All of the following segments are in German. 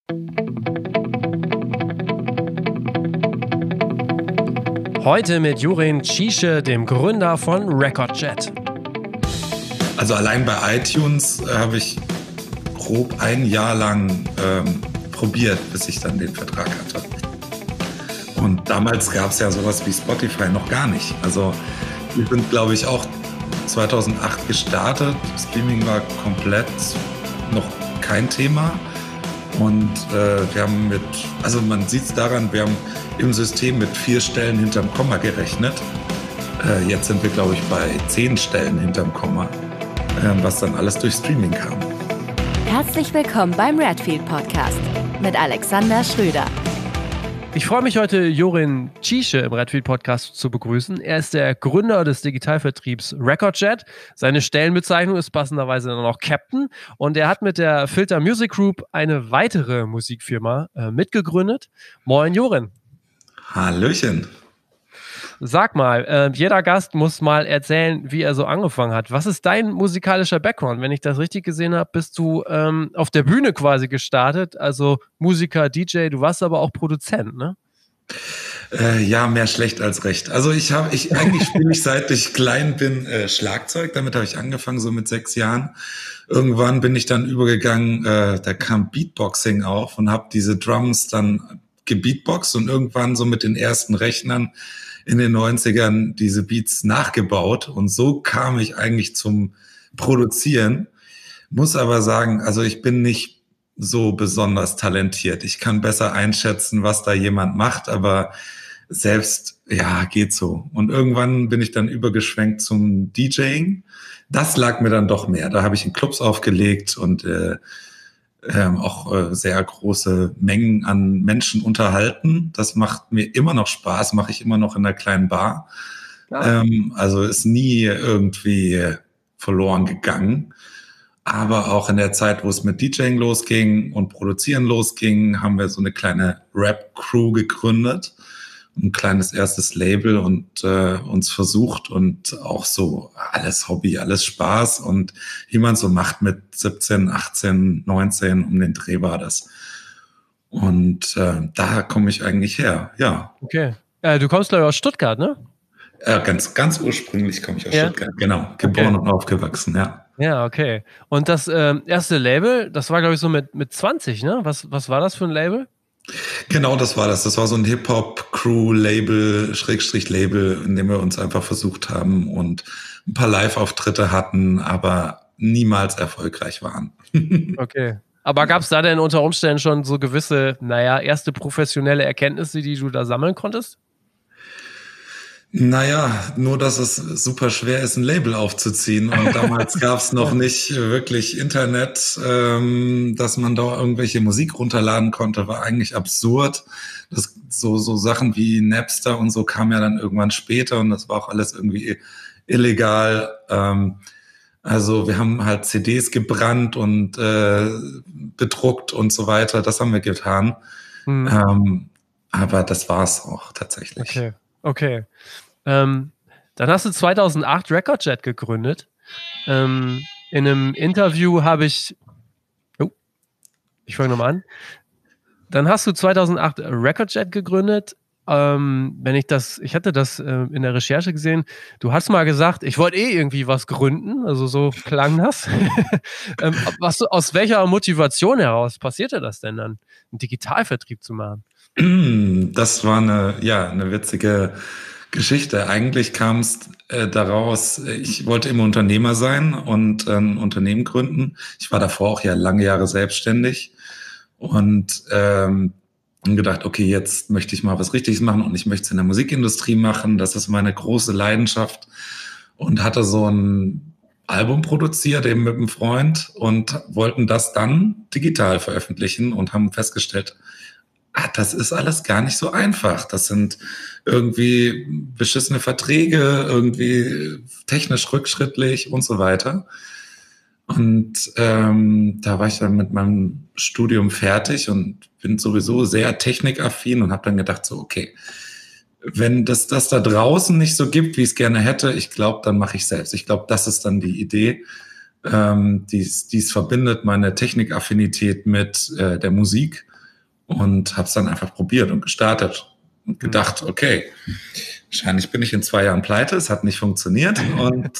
Heute mit Jurin Ciesche, dem Gründer von Recordjet. Also allein bei iTunes habe ich grob ein Jahr lang probiert, bis ich dann den Vertrag hatte. Und damals gab es ja sowas wie Spotify noch gar nicht. Also wir sind, glaube ich, auch 2008 gestartet. Streaming war komplett noch kein Thema. Und wir haben man sieht es daran, wir haben im System mit 4 Stellen hinterm Komma gerechnet. Jetzt sind wir, glaube ich, bei 10 Stellen hinterm Komma, was dann alles durch Streaming kam. Herzlich willkommen beim Redfield Podcast mit Alexander Schröder. Ich freue mich heute, Jurin Ciesche im Redfield Podcast zu begrüßen. Er ist der Gründer des Digitalvertriebs Recordjet. Seine Stellenbezeichnung ist passenderweise dann auch Captain. Und er hat mit der Filter Music Group eine weitere Musikfirma mitgegründet. Moin, Jurin. Hallöchen. Sag mal, jeder Gast muss mal erzählen, wie er so angefangen hat. Was ist dein musikalischer Background? Wenn ich das richtig gesehen habe, bist du auf der Bühne quasi gestartet, also Musiker, DJ, du warst aber auch Produzent, ne? Ja, mehr schlecht als recht. Also eigentlich spiele ich, seit ich klein bin, Schlagzeug. Damit habe ich angefangen, so mit 6 Jahren. Irgendwann bin ich dann übergegangen, da kam Beatboxing auf und habe diese Drums dann gebeatboxt und irgendwann so mit den ersten Rechnern in den 90ern diese Beats nachgebaut. Und so kam ich eigentlich zum Produzieren. Muss aber sagen, also ich bin nicht so besonders talentiert. Ich kann besser einschätzen, was da jemand macht, aber selbst, ja, geht so. Und irgendwann bin ich dann übergeschwenkt zum DJing. Das lag mir dann doch mehr. Da habe ich in Clubs aufgelegt und auch sehr große Mengen an Menschen unterhalten. Das macht mir immer noch Spaß, mache ich immer noch in einer kleinen Bar. Ja. Also ist nie irgendwie verloren gegangen. Aber auch in der Zeit, wo es mit DJing losging und Produzieren losging, haben wir so eine kleine Rap-Crew gegründet. Ein kleines erstes Label und uns versucht und auch so alles Hobby, alles Spaß und wie man so macht mit 17, 18, 19, um den Dreh war das. Und da komme ich eigentlich her, ja. Okay. Du kommst, glaube ich, aus Stuttgart, ne? Ganz ursprünglich komme ich aus Stuttgart, genau. Geboren und aufgewachsen, ja. Ja, okay. Und das erste Label, das war, glaube ich, so mit 20, ne? Was war das für ein Label? Genau, das war das. Das war so ein Hip-Hop-Crew-Label, Schrägstrich-Label, in dem wir uns einfach versucht haben und ein paar Live-Auftritte hatten, aber niemals erfolgreich waren. Okay. Aber gab es da denn unter Umständen schon so gewisse, erste professionelle Erkenntnisse, die du da sammeln konntest? Naja, nur dass es super schwer ist, ein Label aufzuziehen. Und damals gab es noch nicht wirklich Internet, dass man da irgendwelche Musik runterladen konnte, war eigentlich absurd. So Sachen wie Napster und so kamen ja dann irgendwann später und das war auch alles irgendwie illegal. Also wir haben halt CDs gebrannt und bedruckt und so weiter. Das haben wir getan. Aber das war's auch tatsächlich. Okay. Dann hast du 2008 Recordjet gegründet. In einem Interview habe ich... ich fange nochmal an. Dann hast du 2008 Recordjet gegründet. Ich hatte das in der Recherche gesehen. Du hast mal gesagt, ich wollte irgendwie was gründen. Also so klang das. Aus welcher Motivation heraus passierte das denn dann, einen Digitalvertrieb zu machen? Das war eine witzige Geschichte. Eigentlich kam es daraus, ich wollte immer Unternehmer sein und ein Unternehmen gründen. Ich war davor auch ja lange Jahre selbstständig und gedacht, okay, jetzt möchte ich mal was Richtiges machen und ich möchte es in der Musikindustrie machen. Das ist meine große Leidenschaft und hatte so ein Album produziert eben mit einem Freund und wollten das dann digital veröffentlichen und haben festgestellt, das ist alles gar nicht so einfach. Das sind irgendwie beschissene Verträge, irgendwie technisch rückschrittlich und so weiter. Und da war ich dann mit meinem Studium fertig und bin sowieso sehr technikaffin und habe dann gedacht so, okay, wenn das da draußen nicht so gibt, wie ich es gerne hätte, ich glaube, dann mache ich selbst. Ich glaube, das ist dann die Idee, die es verbindet, meine Technikaffinität mit der Musik. und habe es dann einfach probiert und gestartet und gedacht, okay, wahrscheinlich bin ich in 2 Jahren pleite, es hat nicht funktioniert und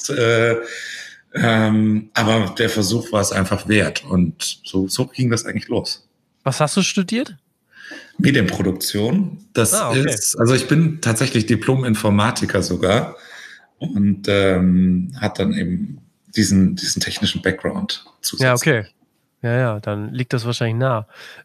aber der Versuch war es einfach wert und so ging das eigentlich los. Was hast du studiert? Medienproduktion, das okay. ist, also ich bin tatsächlich Diplom-Informatiker sogar und hat dann eben diesen technischen Background zusätzlich. Ja, okay. Ja, dann liegt das wahrscheinlich nah.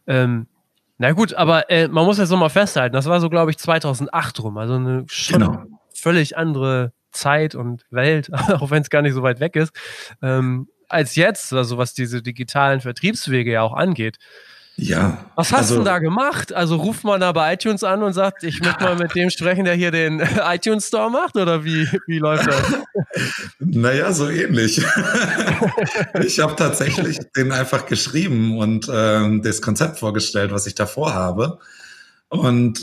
Na gut, aber man muss jetzt nochmal festhalten, das war so, glaube ich, 2008 rum, also eine schon völlig andere Zeit und Welt, auch wenn es gar nicht so weit weg ist, als jetzt, also was diese digitalen Vertriebswege ja auch angeht. Ja. Was hast du denn da gemacht? Also ruft man da bei iTunes an und sagt, ich möchte mal mit dem sprechen, der hier den iTunes Store macht, oder wie läuft das? Naja, so ähnlich. Ich habe tatsächlich den einfach geschrieben und das Konzept vorgestellt, was ich da vorhabe. Und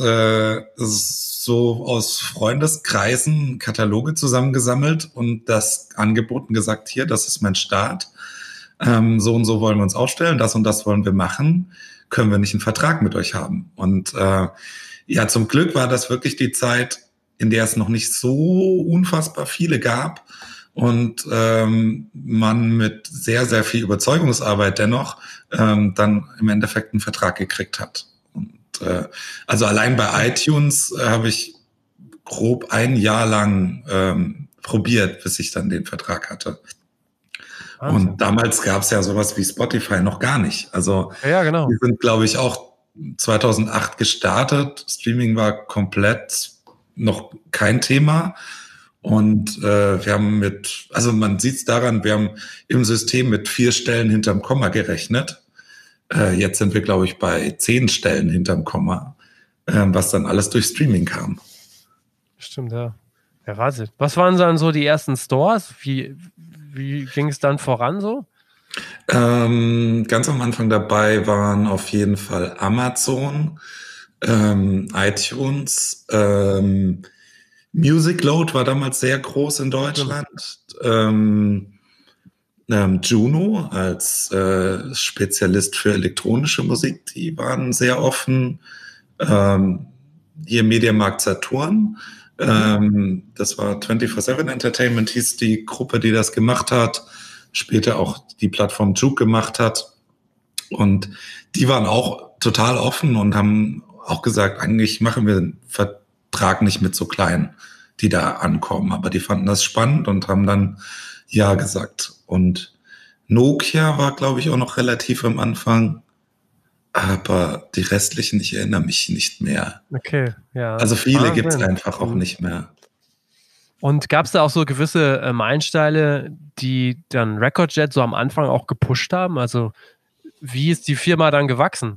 so aus Freundeskreisen Kataloge zusammengesammelt und das angeboten, gesagt, hier, das ist mein Start. So und so wollen wir uns aufstellen, das und das wollen wir machen. Können wir nicht einen Vertrag mit euch haben? Und ja, zum Glück war das wirklich die Zeit, in der es noch nicht so unfassbar viele gab und man mit sehr, sehr viel Überzeugungsarbeit dennoch dann im Endeffekt einen Vertrag gekriegt hat. Und also allein bei iTunes habe ich grob 1 Jahr lang probiert, bis ich dann den Vertrag hatte. Wahnsinn. Und damals gab es ja sowas wie Spotify noch gar nicht. Also ja, genau. Wir sind, glaube ich, auch 2008 gestartet. Streaming war komplett noch kein Thema. Und wir haben also man sieht es daran, wir haben im System mit 4 Stellen hinterm Komma gerechnet. Jetzt sind wir, glaube ich, bei 10 Stellen hinterm Komma, was dann alles durch Streaming kam. Stimmt, ja. Ja, Wahnsinn. Was waren dann so die ersten Stores? Wie ging es dann voran so? Ganz am Anfang dabei waren auf jeden Fall Amazon, iTunes, Music Load war damals sehr groß in Deutschland. Juno als Spezialist für elektronische Musik, die waren sehr offen. Hier Mediamarkt Saturn. Das war 24/7 Entertainment, hieß die Gruppe, die das gemacht hat, später auch die Plattform Juke gemacht hat. Und die waren auch total offen und haben auch gesagt, eigentlich machen wir den Vertrag nicht mit so Kleinen, die da ankommen. Aber die fanden das spannend und haben dann ja gesagt. Und Nokia war, glaube ich, auch noch relativ am Anfang. Aber die restlichen, ich erinnere mich nicht mehr. Okay, ja. Also viele gibt es einfach auch nicht mehr. Und gab es da auch so gewisse Meilensteine, die dann Recordjet so am Anfang auch gepusht haben? Also wie ist die Firma dann gewachsen?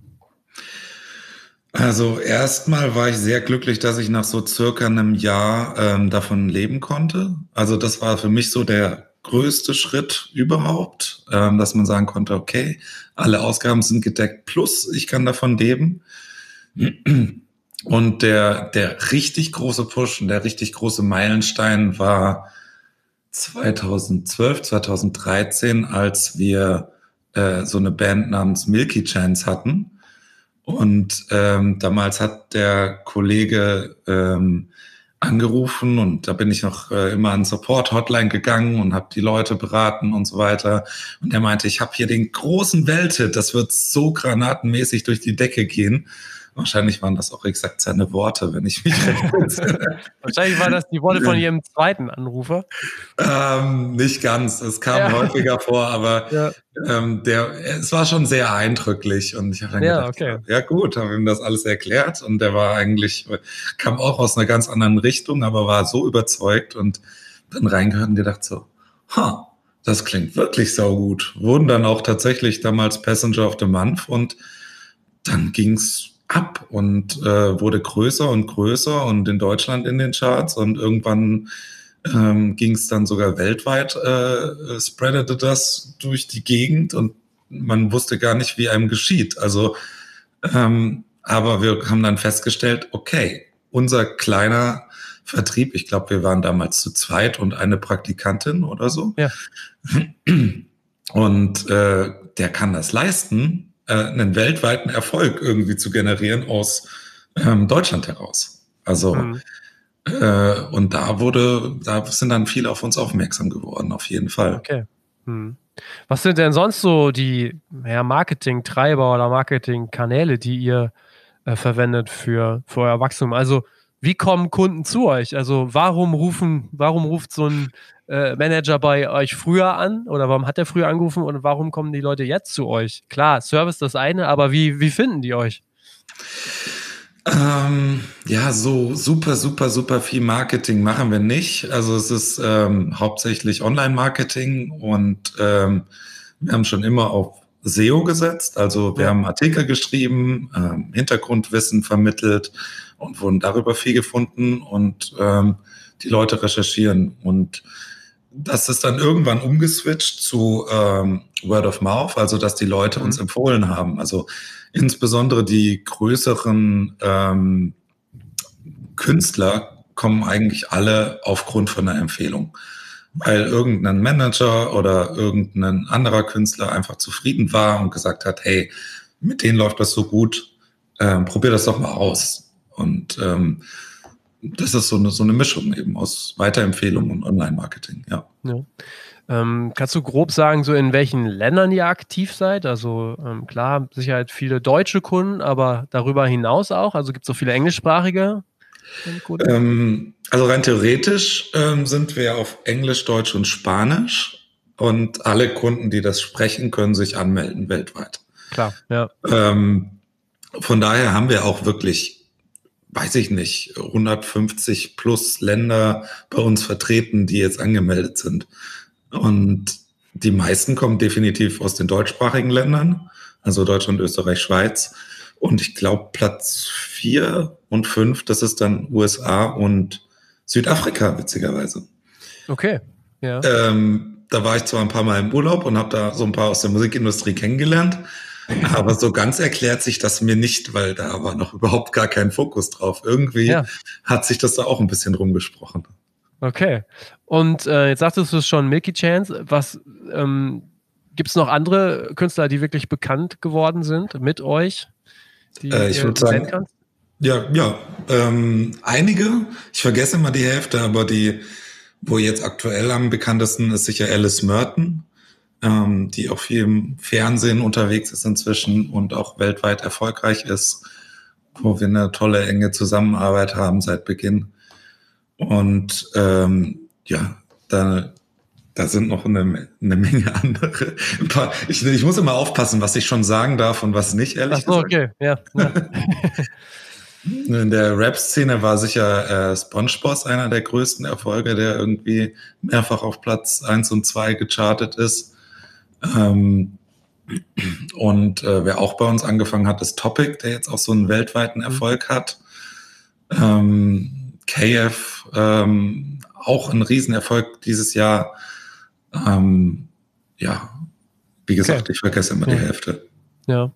Also erstmal war ich sehr glücklich, dass ich nach so circa einem Jahr davon leben konnte. Also das war für mich so der größte Schritt überhaupt, dass man sagen konnte, okay, alle Ausgaben sind gedeckt, plus ich kann davon leben. Und der richtig große Push und der richtig große Meilenstein war 2012, 2013, als wir so eine Band namens Milky Chance hatten. Und damals hat der Kollege angerufen und da bin ich noch immer an Support-Hotline gegangen und habe die Leute beraten und so weiter. Und der meinte, ich habe hier den großen Welthit, das wird so granatenmäßig durch die Decke gehen. Wahrscheinlich waren das auch exakt seine Worte, wenn ich mich recht entsinne. Wahrscheinlich waren das die Worte von jedem zweiten Anrufer. Nicht ganz, es kam häufiger vor, aber es war schon sehr eindrücklich und ich habe dann gedacht, ja gut, habe ihm das alles erklärt und der war eigentlich, kam auch aus einer ganz anderen Richtung, aber war so überzeugt und dann reingehört und gedacht so, das klingt wirklich saugut. Wurden dann auch tatsächlich damals Passenger of the Month und dann ging's ab und wurde größer und größer und in Deutschland in den Charts und irgendwann ging es dann sogar weltweit, spreadete das durch die Gegend und man wusste gar nicht, wie einem geschieht. Also, aber wir haben dann festgestellt, okay, unser kleiner Vertrieb, ich glaube, wir waren damals zu zweit und eine Praktikantin oder so. Ja. Und der kann das leisten. einen weltweiten Erfolg irgendwie zu generieren aus Deutschland heraus. Also und da sind dann viele auf uns aufmerksam geworden, auf jeden Fall. Okay. Was sind denn sonst so die Marketing-Treiber oder Marketing-Kanäle, die ihr verwendet für euer Wachstum? Also wie kommen Kunden zu euch? Also warum ruft so ein Manager bei euch früher an oder warum hat er früher angerufen und warum kommen die Leute jetzt zu euch? Klar, Service das eine, aber wie finden die euch? Ja, so super viel Marketing machen wir nicht. Also es ist hauptsächlich Online-Marketing und wir haben schon immer auf SEO gesetzt. Also wir haben Artikel geschrieben, Hintergrundwissen vermittelt und wurden darüber viel gefunden und die Leute recherchieren. Und das ist dann irgendwann umgeswitcht zu Word of Mouth, also dass die Leute uns empfohlen haben. Also insbesondere die größeren Künstler kommen eigentlich alle aufgrund von einer Empfehlung. Weil irgendein Manager oder irgendein anderer Künstler einfach zufrieden war und gesagt hat, hey, mit denen läuft das so gut, probier das doch mal aus. Und das ist so eine Mischung eben aus Weiterempfehlung und Online-Marketing, ja. Kannst du grob sagen, so in welchen Ländern ihr aktiv seid? Also klar, sicher viele deutsche Kunden, aber darüber hinaus auch? Also gibt es so viele englischsprachige Kunden? Also rein theoretisch sind wir auf Englisch, Deutsch und Spanisch und alle Kunden, die das sprechen, können sich anmelden weltweit. Klar, ja. Von daher haben wir auch wirklich, weiß ich nicht, 150 plus Länder bei uns vertreten, die jetzt angemeldet sind. Und die meisten kommen definitiv aus den deutschsprachigen Ländern, also Deutschland, Österreich, Schweiz. Und ich glaube, Platz 4 und 5, das ist dann USA und Südafrika, witzigerweise. Okay, ja. Da war ich zwar ein paar Mal im Urlaub und habe da so ein paar aus der Musikindustrie kennengelernt, aber so ganz erklärt sich das mir nicht, weil da war noch überhaupt gar kein Fokus drauf. Irgendwie hat sich das da auch ein bisschen rumgesprochen. Okay. Und jetzt sagtest du es schon, Milky Chance. Was gibt es noch andere Künstler, die wirklich bekannt geworden sind mit euch? Die ich würde sagen, kannst? Ja, einige. Ich vergesse immer die Hälfte, aber wo jetzt aktuell am bekanntesten ist sicher Alice Merton, die auch viel im Fernsehen unterwegs ist inzwischen und auch weltweit erfolgreich ist, wo wir eine tolle, enge Zusammenarbeit haben seit Beginn. Und da sind noch eine Menge andere. Ich muss immer aufpassen, was ich schon sagen darf und was nicht, ehrlich gesagt. Okay, ja. In der Rap-Szene war sicher SpongeBob einer der größten Erfolge, der irgendwie mehrfach auf Platz 1 und 2 gechartet ist. Und wer auch bei uns angefangen hat, ist Topic, der jetzt auch so einen weltweiten Erfolg hat. KF, auch ein Riesenerfolg dieses Jahr. Wie gesagt, ich vergesse immer die Hälfte. Ja.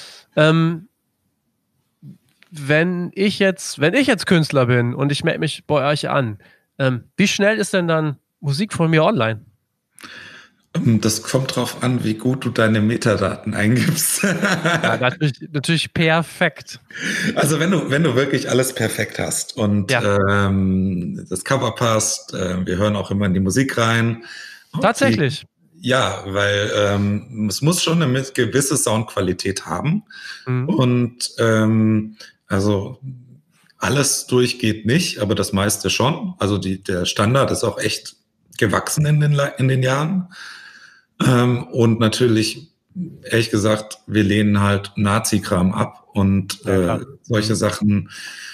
Wenn ich jetzt Künstler bin und ich melde mich bei euch an, wie schnell ist denn dann Musik von mir online? Das kommt drauf an, wie gut du deine Metadaten eingibst. Ja, natürlich perfekt. Also wenn du wirklich alles perfekt hast und das Cover passt, wir hören auch immer in die Musik rein. Tatsächlich? Weil es muss schon eine gewisse Soundqualität haben. Und also alles durchgeht nicht, aber das meiste schon. Also der Standard ist auch echt gewachsen in den Jahren. Und natürlich, ehrlich gesagt, wir lehnen halt Nazi-Kram ab und solche Sachen,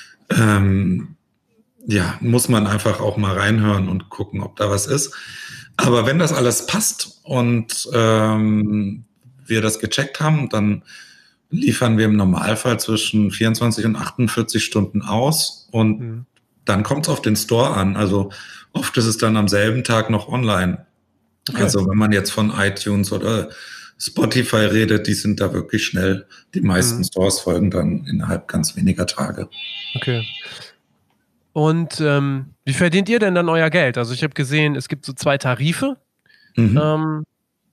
muss man einfach auch mal reinhören und gucken, ob da was ist. Aber wenn das alles passt und wir das gecheckt haben, dann liefern wir im Normalfall zwischen 24 und 48 Stunden aus und dann kommt es auf den Store an. Also oft ist es dann am selben Tag noch online. Okay. Also wenn man jetzt von iTunes oder Spotify redet, die sind da wirklich schnell. Die meisten Stores folgen dann innerhalb ganz weniger Tage. Okay. Und wie verdient ihr denn dann euer Geld? Also ich habe gesehen, es gibt so 2 Tarife.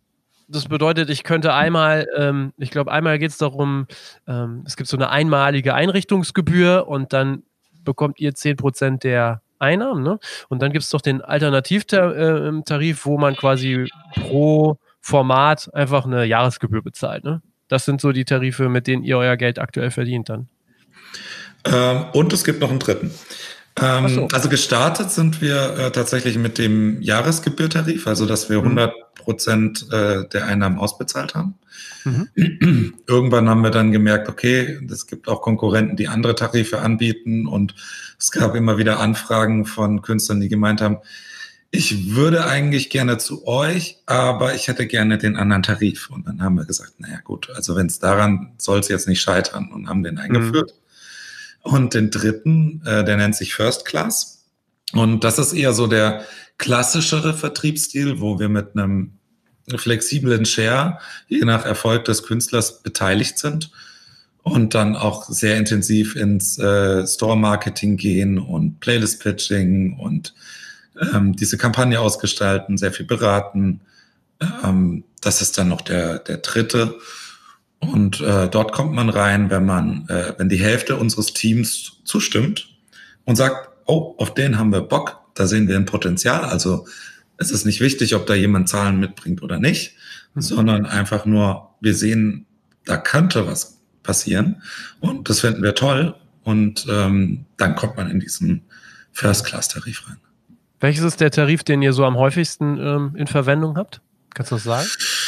das bedeutet, ich könnte einmal, ich glaube, einmal geht es darum, es gibt so eine einmalige Einrichtungsgebühr und dann bekommt ihr 10% der Einnahmen, ne? Und dann gibt es doch den Alternativtarif, wo man quasi pro Format einfach eine Jahresgebühr bezahlt, ne? Das sind so die Tarife, mit denen ihr euer Geld aktuell verdient dann. Und es gibt noch einen dritten. So. Also gestartet sind wir tatsächlich mit dem Jahresgebührtarif, also dass wir 100% der Einnahmen ausbezahlt haben. Irgendwann haben wir dann gemerkt, okay, es gibt auch Konkurrenten, die andere Tarife anbieten, und es gab immer wieder Anfragen von Künstlern, die gemeint haben, ich würde eigentlich gerne zu euch, aber ich hätte gerne den anderen Tarif. Und dann haben wir gesagt, naja gut, also wenn es daran soll es jetzt nicht scheitern, und haben den eingeführt. Und den dritten, der nennt sich First Class. Und das ist eher so der klassischere Vertriebsstil, wo wir mit einem flexiblen Share, je nach Erfolg des Künstlers, beteiligt sind und dann auch sehr intensiv ins Store-Marketing gehen und Playlist-Pitching und diese Kampagne ausgestalten, sehr viel beraten. Das ist dann noch der dritte. Und dort kommt man rein, wenn die Hälfte unseres Teams zustimmt und sagt, oh, auf den haben wir Bock, da sehen wir ein Potenzial. Also es ist nicht wichtig, ob da jemand Zahlen mitbringt oder nicht, sondern einfach nur, wir sehen, da könnte was passieren und das finden wir toll. Und dann kommt man in diesen First-Class-Tarif rein. Welches ist der Tarif, den ihr so am häufigsten in Verwendung habt? Kannst du das sagen?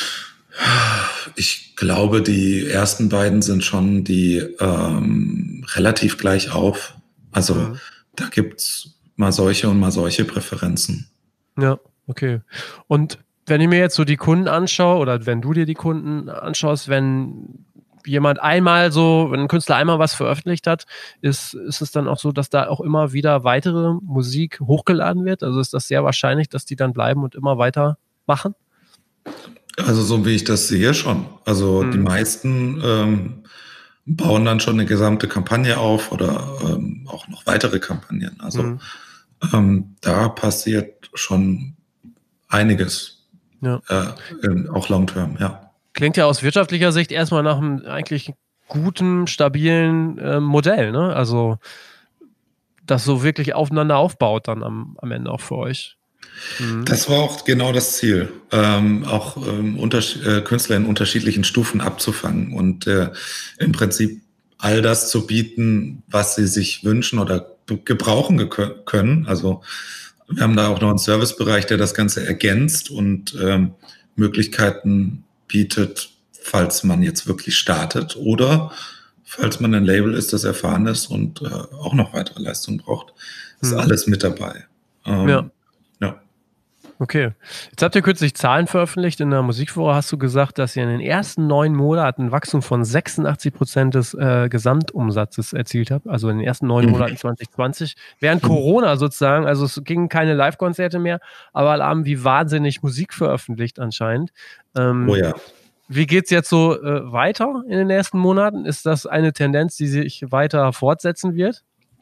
Ich glaube, die ersten beiden sind schon die relativ gleich auf. Also da gibt's mal solche und mal solche Präferenzen. Ja, okay. Und wenn ich mir jetzt so die Kunden anschaue, oder wenn du dir die Kunden anschaust, wenn ein Künstler einmal was veröffentlicht hat, ist es dann auch so, dass da auch immer wieder weitere Musik hochgeladen wird? Also ist das sehr wahrscheinlich, dass die dann bleiben und immer weiter machen? Also so wie ich das sehe, schon. Also die meisten bauen dann schon eine gesamte Kampagne auf oder auch noch weitere Kampagnen. Also da passiert schon einiges. Ja. Auch long-term, ja. Klingt ja aus wirtschaftlicher Sicht erstmal nach einem eigentlich guten, stabilen Modell, ne? Also das so wirklich aufeinander aufbaut dann am Ende auch für euch. Das war auch genau das Ziel, Künstler in unterschiedlichen Stufen abzufangen und im Prinzip all das zu bieten, was sie sich wünschen oder gebrauchen können. Also wir haben da auch noch einen Servicebereich, der das Ganze ergänzt und Möglichkeiten bietet, falls man jetzt wirklich startet oder falls man ein Label ist, das erfahren ist und auch noch weitere Leistungen braucht. Ist alles mit dabei. Ja. Okay. Jetzt habt ihr kürzlich Zahlen veröffentlicht. In der Musikwoche hast du gesagt, dass ihr in den ersten 9 Monaten ein Wachstum von 86% des Gesamtumsatzes erzielt habt. Also in den ersten 9 Monaten 2020. Während Corona sozusagen, also es gingen keine Live-Konzerte mehr, aber alle haben wie wahnsinnig Musik veröffentlicht anscheinend. Oh ja. Wie geht's jetzt so weiter in den nächsten Monaten? Ist das eine Tendenz, die sich weiter fortsetzen wird?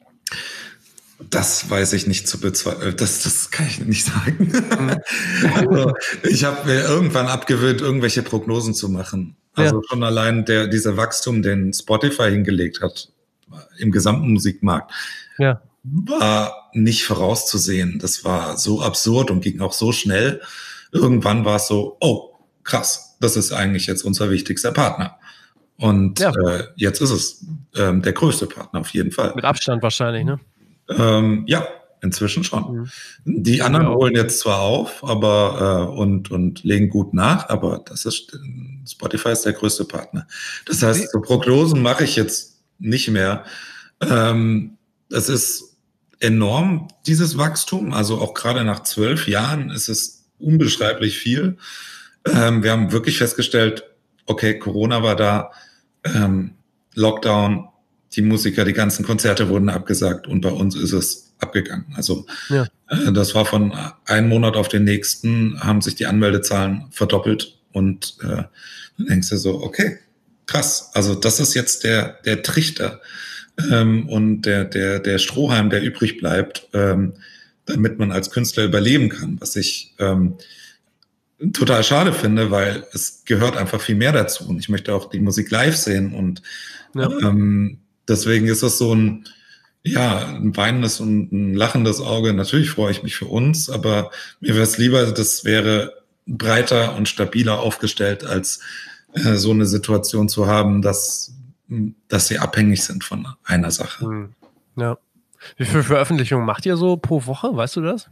Das weiß ich nicht zu bezweifeln. Das kann ich nicht sagen. Also, ich habe mir irgendwann abgewöhnt, irgendwelche Prognosen zu machen. Also schon allein dieser Wachstum, den Spotify hingelegt hat im gesamten Musikmarkt, war nicht vorauszusehen. Das war so absurd und ging auch so schnell. Irgendwann war es so, oh, krass, das ist eigentlich jetzt unser wichtigster Partner. Und jetzt ist es der größte Partner auf jeden Fall. Mit Abstand wahrscheinlich, ne? Ja, inzwischen schon. Die anderen holen jetzt zwar auf, aber und legen gut nach, aber Spotify ist der größte Partner. Das heißt, so Prognosen mache ich jetzt nicht mehr. Es ist enorm, dieses Wachstum. Also auch gerade nach 12 Jahren ist es unbeschreiblich viel. Wir haben wirklich festgestellt, okay, Corona war da, Lockdown, die Musiker, die ganzen Konzerte wurden abgesagt und bei uns ist es abgegangen. Also das war von einem Monat auf den nächsten, haben sich die Anmeldezahlen verdoppelt und dann denkst du so, okay, krass. Also das ist jetzt der Trichter und der Strohhalm, der übrig bleibt, damit man als Künstler überleben kann, was ich total schade finde, weil es gehört einfach viel mehr dazu. Und ich möchte auch die Musik live sehen. Und deswegen ist das so ein weinendes und ein lachendes Auge. Natürlich freue ich mich für uns, aber mir wäre es lieber, das wäre breiter und stabiler aufgestellt, als so eine Situation zu haben, dass sie abhängig sind von einer Sache. Ja. Wie viele Veröffentlichungen macht ihr so pro Woche? Weißt du das?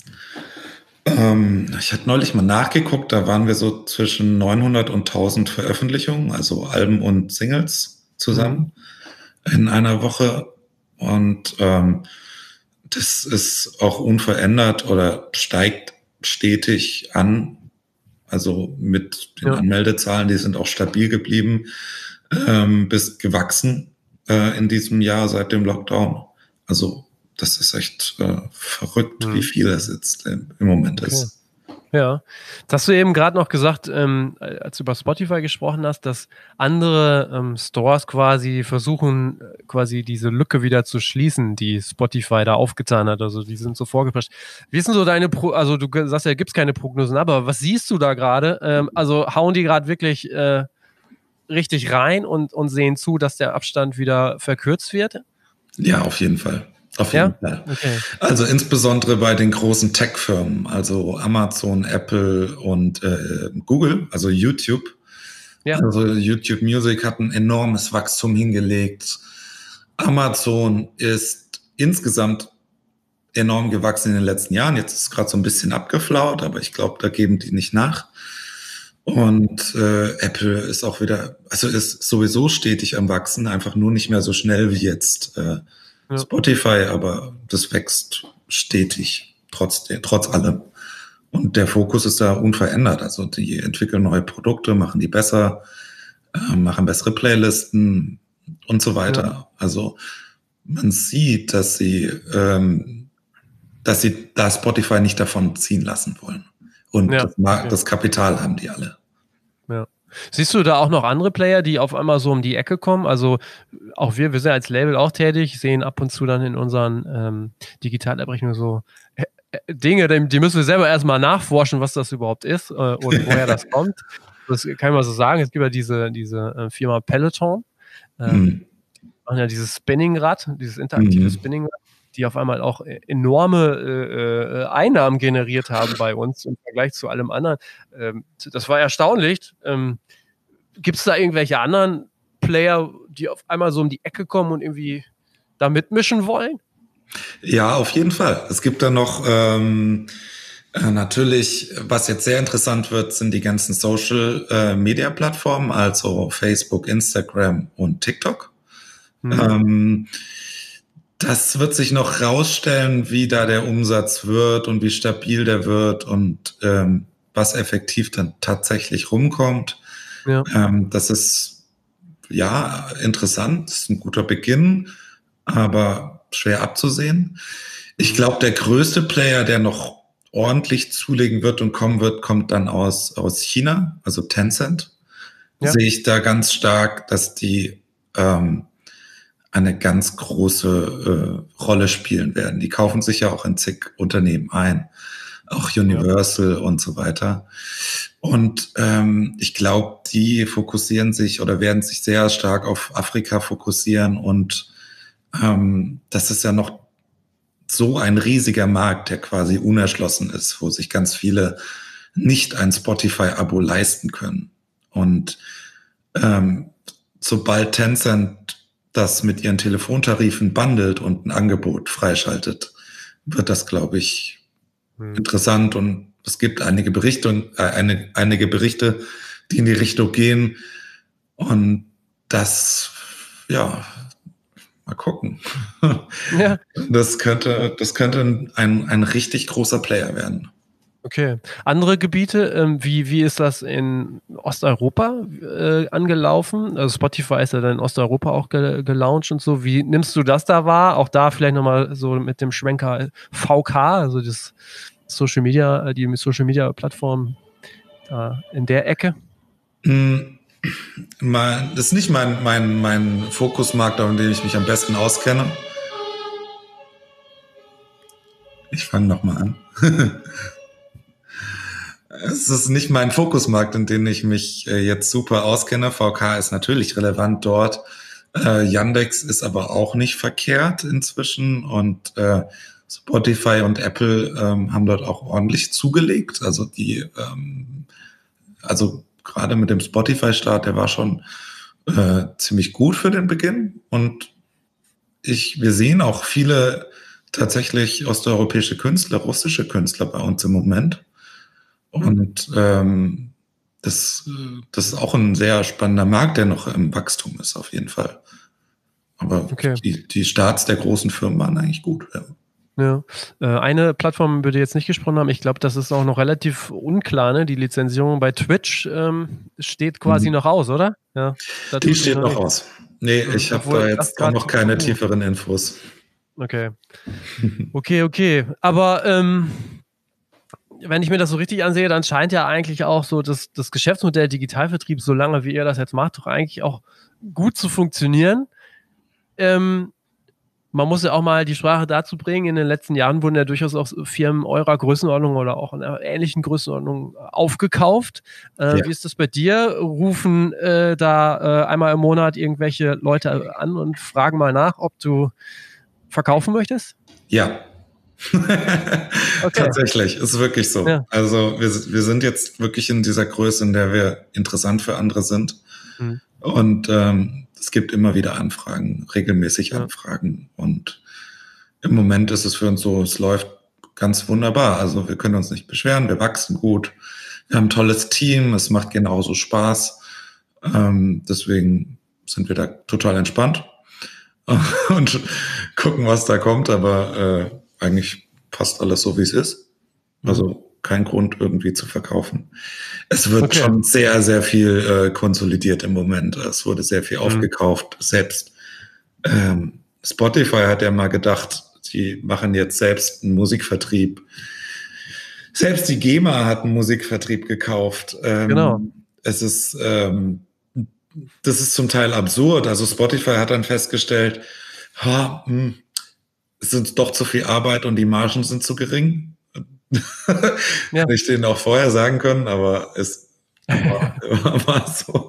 Ich hatte neulich mal nachgeguckt, da waren wir so zwischen 900 und 1000 Veröffentlichungen, also Alben und Singles zusammen in einer Woche. Und das ist auch unverändert oder steigt stetig an. Also mit den Anmeldezahlen, die sind auch stabil geblieben, bis gewachsen in diesem Jahr seit dem Lockdown. Also das ist echt verrückt, wie viel es jetzt im Moment ist. Ja, das hast du eben gerade noch gesagt, als du über Spotify gesprochen hast, dass andere Stores quasi versuchen, quasi diese Lücke wieder zu schließen, die Spotify da aufgetan hat. Also die sind so vorgeprescht. Wie ist denn so deine, also du sagst ja, gibt's keine Prognosen, aber was siehst du da gerade? Also hauen die gerade wirklich richtig rein und sehen zu, dass der Abstand wieder verkürzt wird? Ja, auf jeden Fall. Auf jeden Fall. Okay. Also insbesondere bei den großen Tech-Firmen, also Amazon, Apple und Google, also YouTube. Ja. Also YouTube Music hat ein enormes Wachstum hingelegt. Amazon ist insgesamt enorm gewachsen in den letzten Jahren. Jetzt ist es gerade so ein bisschen abgeflaut, aber ich glaube, da geben die nicht nach. Und Apple ist auch wieder, also ist sowieso stetig am Wachsen, einfach nur nicht mehr so schnell wie jetzt Spotify, aber das wächst stetig, trotz allem. Und der Fokus ist da unverändert. Also die entwickeln neue Produkte, machen die besser, machen bessere Playlisten und so weiter. Ja. Also man sieht, dass sie da Spotify nicht davon ziehen lassen wollen. Und das Kapital haben die alle. Ja. Siehst du da auch noch andere Player, die auf einmal so um die Ecke kommen? Also auch wir sind als Label auch tätig, sehen ab und zu dann in unseren Digitalabrechnungen so Dinge, die müssen wir selber erstmal nachforschen, was das überhaupt ist und woher das kommt. Das kann ich mal so sagen. Es gibt ja diese Firma Peloton. Die machen ja dieses Spinningrad, dieses interaktive Spinningrad, die auf einmal auch enorme Einnahmen generiert haben bei uns im Vergleich zu allem anderen. Das war erstaunlich. Gibt es da irgendwelche anderen Player, die auf einmal so um die Ecke kommen und irgendwie da mitmischen wollen? Ja, auf jeden Fall. Es gibt da noch natürlich, was jetzt sehr interessant wird, sind die ganzen Social-Media-Plattformen, also Facebook, Instagram und TikTok. Das wird sich noch rausstellen, wie da der Umsatz wird und wie stabil der wird und was effektiv dann tatsächlich rumkommt. Ja. Das ist interessant, das ist ein guter Beginn, aber schwer abzusehen. Ich glaube, der größte Player, der noch ordentlich zulegen wird und kommen wird, kommt dann aus China, also Tencent. Ja. Sehe ich da ganz stark, dass die eine ganz große Rolle spielen werden. Die kaufen sich ja auch in zig Unternehmen ein, auch Universal und so weiter. Und ich glaube, die fokussieren sich oder werden sich sehr stark auf Afrika fokussieren. Und das ist ja noch so ein riesiger Markt, der quasi unerschlossen ist, wo sich ganz viele nicht ein Spotify-Abo leisten können. Und sobald Tencent das mit ihren Telefontarifen bundelt und ein Angebot freischaltet, wird das, glaube ich, interessant. Und es gibt einige Berichte, die in die Richtung gehen. Und das, mal gucken. Ja. Das könnte ein richtig großer Player werden. Okay. Andere Gebiete, wie ist das in Osteuropa angelaufen? Also Spotify ist ja dann in Osteuropa auch gelauncht und so. Wie nimmst du das da wahr? Auch da vielleicht nochmal so mit dem Schwenker VK, also das Social Media, die Social Media Plattform da in der Ecke? Das ist nicht mein Fokusmarkt, in dem ich mich am besten auskenne. Ich fange nochmal an. Es ist nicht mein Fokusmarkt, in dem ich mich jetzt super auskenne. VK ist natürlich relevant dort. Yandex ist aber auch nicht verkehrt inzwischen und Spotify und Apple haben dort auch ordentlich zugelegt. Also also gerade mit dem Spotify-Start, der war schon ziemlich gut für den Beginn. Und wir sehen auch viele tatsächlich osteuropäische Künstler, russische Künstler bei uns im Moment. Und das ist auch ein sehr spannender Markt, der noch im Wachstum ist, auf jeden Fall. Aber Okay. die Starts der großen Firmen waren eigentlich gut. Ja. Ja. Eine Plattform, über die wir jetzt nicht gesprochen haben, ich glaube, das ist auch noch relativ unklar, ne? Die Lizenzierung bei Twitch steht quasi noch aus, oder? Ja, die steht noch aus. Nee, ich habe da jetzt auch noch keine tieferen Infos. Okay. Okay. Aber wenn ich mir das so richtig ansehe, dann scheint ja eigentlich auch so das Geschäftsmodell Digitalvertrieb, solange wie ihr das jetzt macht, doch eigentlich auch gut zu funktionieren. Man muss ja auch mal die Sprache dazu bringen, in den letzten Jahren wurden ja durchaus auch Firmen eurer Größenordnung oder auch in einer ähnlichen Größenordnung aufgekauft. Wie ist das bei dir? Rufen da einmal im Monat irgendwelche Leute an und fragen mal nach, ob du verkaufen möchtest? Ja. Okay. Tatsächlich, ist wirklich so. Ja. Also wir sind jetzt wirklich in dieser Größe, in der wir interessant für andere sind. Und es gibt immer wieder Anfragen, regelmäßig Anfragen. Und im Moment ist es für uns so, es läuft ganz wunderbar. Also wir können uns nicht beschweren, wir wachsen gut. Wir haben ein tolles Team, es macht genauso Spaß. Deswegen sind wir da total entspannt und gucken, was da kommt. Aber eigentlich passt alles so, wie es ist. Also kein Grund, irgendwie zu verkaufen. Es wird schon sehr, sehr viel konsolidiert im Moment. Es wurde sehr viel aufgekauft. Selbst Spotify hat ja mal gedacht, die machen jetzt selbst einen Musikvertrieb. Selbst die GEMA hat einen Musikvertrieb gekauft. Genau. Das ist zum Teil absurd. Also Spotify hat dann festgestellt, es ist doch zu viel Arbeit und die Margen sind zu gering. Hätte ich denen auch vorher sagen können, aber es war so.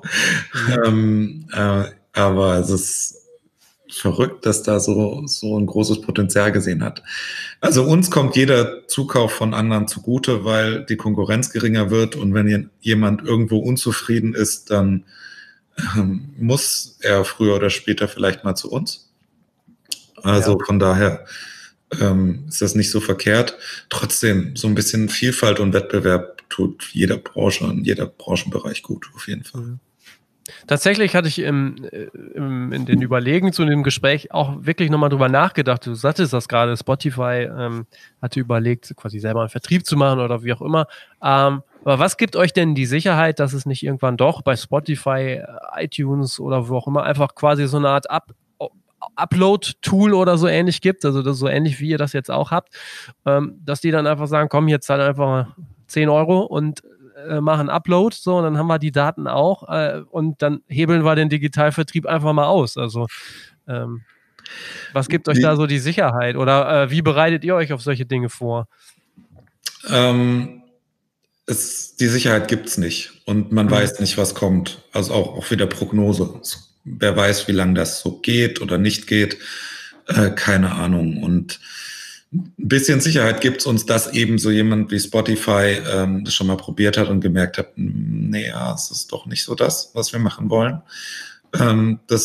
Aber es ist verrückt, dass da so ein großes Potenzial gesehen hat. Also uns kommt jeder Zukauf von anderen zugute, weil die Konkurrenz geringer wird und wenn jemand irgendwo unzufrieden ist, dann muss er früher oder später vielleicht mal zu uns. Also von daher ist das nicht so verkehrt. Trotzdem, so ein bisschen Vielfalt und Wettbewerb tut jeder Branche und jeder Branchenbereich gut, auf jeden Fall. Tatsächlich hatte ich in den Überlegen zu dem Gespräch auch wirklich nochmal drüber nachgedacht. Du sagtest das gerade, Spotify hatte überlegt, quasi selber einen Vertrieb zu machen oder wie auch immer. Aber was gibt euch denn die Sicherheit, dass es nicht irgendwann doch bei Spotify, iTunes oder wo auch immer einfach quasi so eine Art Upload-Tool oder so ähnlich gibt, also das so ähnlich wie ihr das jetzt auch habt, dass die dann einfach sagen, komm, jetzt zahlt einfach 10 Euro und machen Upload, so, und dann haben wir die Daten auch und dann hebeln wir den Digitalvertrieb einfach mal aus. Also was gibt euch da so die Sicherheit oder wie bereitet ihr euch auf solche Dinge vor? Die Sicherheit gibt's nicht und man weiß nicht, was kommt. Also auch wieder Prognose. Wer weiß, wie lange das so geht oder nicht geht. Keine Ahnung. Und ein bisschen Sicherheit gibt's uns, dass eben so jemand wie Spotify das schon mal probiert hat und gemerkt hat, nee, ja, es ist doch nicht so das, was wir machen wollen. Da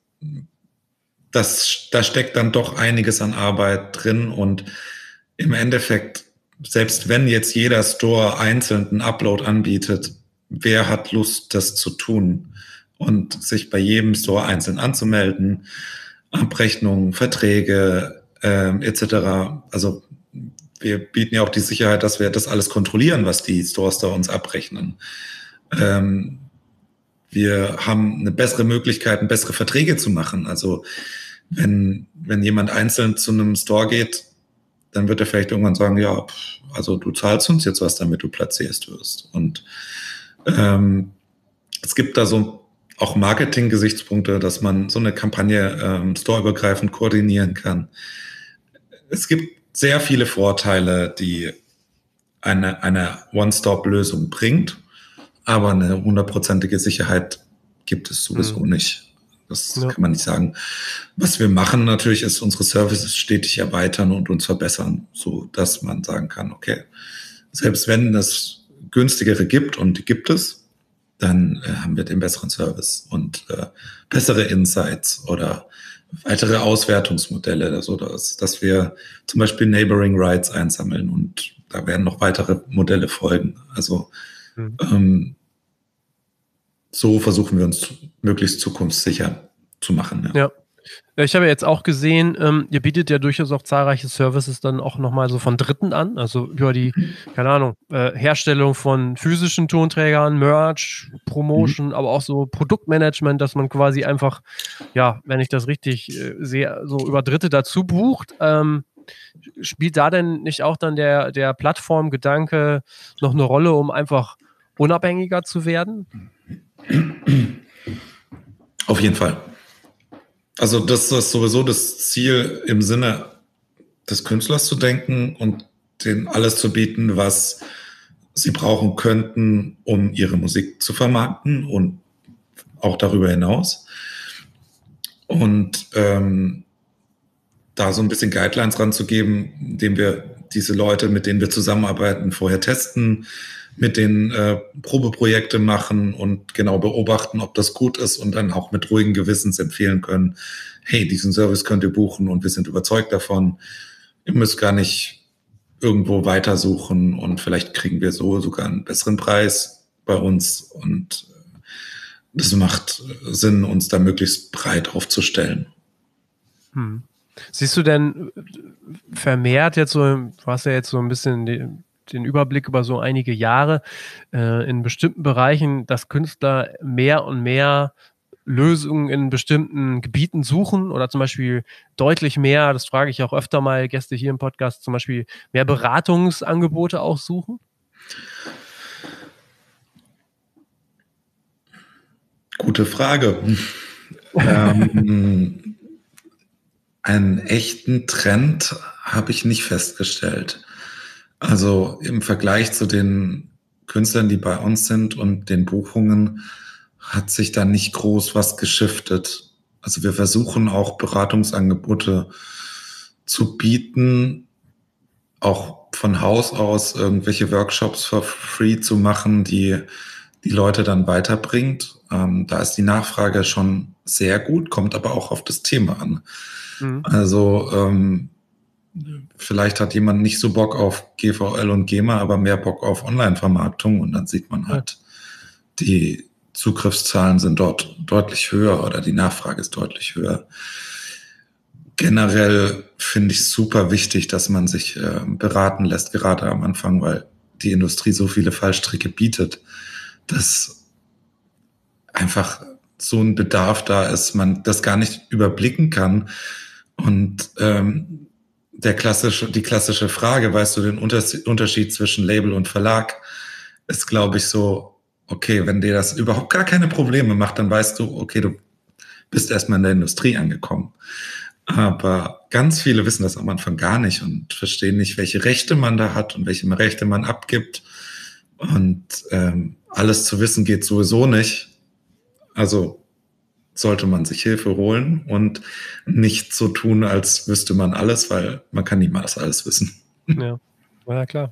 steckt dann doch einiges an Arbeit drin und im Endeffekt, selbst wenn jetzt jeder Store einzeln einen Upload anbietet, wer hat Lust, das zu tun und sich bei jedem Store einzeln anzumelden, Abrechnungen, Verträge etc. Also wir bieten ja auch die Sicherheit, dass wir das alles kontrollieren, was die Stores da uns abrechnen. Wir haben eine bessere Möglichkeit, bessere Verträge zu machen. Also wenn jemand einzeln zu einem Store geht, dann wird er vielleicht irgendwann sagen, ja, also du zahlst uns jetzt was, damit du platzierst wirst. Und es gibt da so auch Marketing-Gesichtspunkte, dass man so eine Kampagne storeübergreifend koordinieren kann. Es gibt sehr viele Vorteile, die eine One-Stop-Lösung bringt, aber eine 100%ige Sicherheit gibt es sowieso nicht. Das kann man nicht sagen. Was wir machen natürlich ist, unsere Services stetig erweitern und uns verbessern, so dass man sagen kann, okay, selbst wenn es günstigere gibt, und die gibt es, dann haben wir den besseren Service und bessere Insights oder weitere Auswertungsmodelle, also dass wir zum Beispiel Neighboring Rights einsammeln und da werden noch weitere Modelle folgen. Also so versuchen wir uns möglichst zukunftssicher zu machen. Ja. Ich habe jetzt auch gesehen, ihr bietet ja durchaus auch zahlreiche Services dann auch nochmal so von Dritten an, also über die, keine Ahnung, Herstellung von physischen Tonträgern, Merch, Promotion, aber auch so Produktmanagement, dass man quasi einfach, ja, wenn ich das richtig sehe, so über Dritte dazu bucht. Spielt da denn nicht auch dann der Plattformgedanke noch eine Rolle, um einfach unabhängiger zu werden? Auf jeden Fall. Also das ist sowieso das Ziel, im Sinne des Künstlers zu denken und denen alles zu bieten, was sie brauchen könnten, um ihre Musik zu vermarkten und auch darüber hinaus. Und da so ein bisschen Guidelines ranzugeben, indem wir diese Leute, mit denen wir zusammenarbeiten, vorher testen, mit denen Probeprojekte machen und genau beobachten, ob das gut ist und dann auch mit ruhigen Gewissens empfehlen können, hey, diesen Service könnt ihr buchen und wir sind überzeugt davon. Ihr müsst gar nicht irgendwo weitersuchen und vielleicht kriegen wir so sogar einen besseren Preis bei uns und das macht Sinn, uns da möglichst breit aufzustellen. Siehst du denn vermehrt jetzt so, du hast ja jetzt so ein bisschen den Überblick über so einige Jahre, in bestimmten Bereichen, dass Künstler mehr und mehr Lösungen in bestimmten Gebieten suchen oder zum Beispiel deutlich mehr, das frage ich auch öfter mal Gäste hier im Podcast, zum Beispiel mehr Beratungsangebote auch suchen? Gute Frage. Einen echten Trend habe ich nicht festgestellt. Also im Vergleich zu den Künstlern, die bei uns sind und den Buchungen, hat sich da nicht groß was geschiftet. Also wir versuchen auch Beratungsangebote zu bieten, auch von Haus aus irgendwelche Workshops for free zu machen, die die Leute dann weiterbringt. Da ist die Nachfrage schon sehr gut, kommt aber auch auf das Thema an. Also vielleicht hat jemand nicht so Bock auf GVL und GEMA, aber mehr Bock auf Online-Vermarktung und dann sieht man halt, die Zugriffszahlen sind dort deutlich höher oder die Nachfrage ist deutlich höher. Generell finde ich es super wichtig, dass man sich beraten lässt, gerade am Anfang, weil die Industrie so viele Fallstricke bietet, dass einfach so ein Bedarf da ist, man das gar nicht überblicken kann. Und die klassische Frage, weißt du, den Unterschied zwischen Label und Verlag, ist, glaube ich, so, okay, wenn dir das überhaupt gar keine Probleme macht, dann weißt du, okay, du bist erstmal in der Industrie angekommen. Aber ganz viele wissen das am Anfang gar nicht und verstehen nicht, welche Rechte man da hat und welche Rechte man abgibt. Und alles zu wissen geht sowieso nicht. Also sollte man sich Hilfe holen und nicht so tun, als wüsste man alles, weil man kann niemals alles wissen. Ja, klar.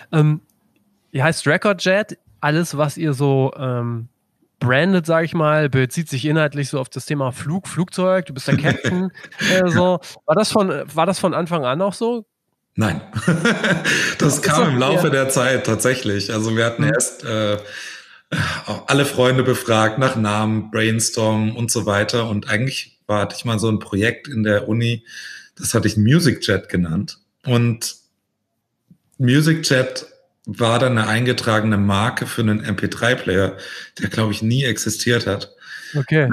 Ihr heißt Recordjet. Alles, was ihr so brandet, sage ich mal, bezieht sich inhaltlich so auf das Thema Flugzeug. Du bist der Captain. So. War das von Anfang an auch so? Nein. Das kam im Laufe der Zeit tatsächlich. Also wir hatten erst auch alle Freunde befragt nach Namen, Brainstorm und so weiter. Und eigentlich hatte ich mal so ein Projekt in der Uni, das hatte ich MusicJet genannt. Und MusicJet war dann eine eingetragene Marke für einen MP3-Player, der, glaube ich, nie existiert hat. Okay.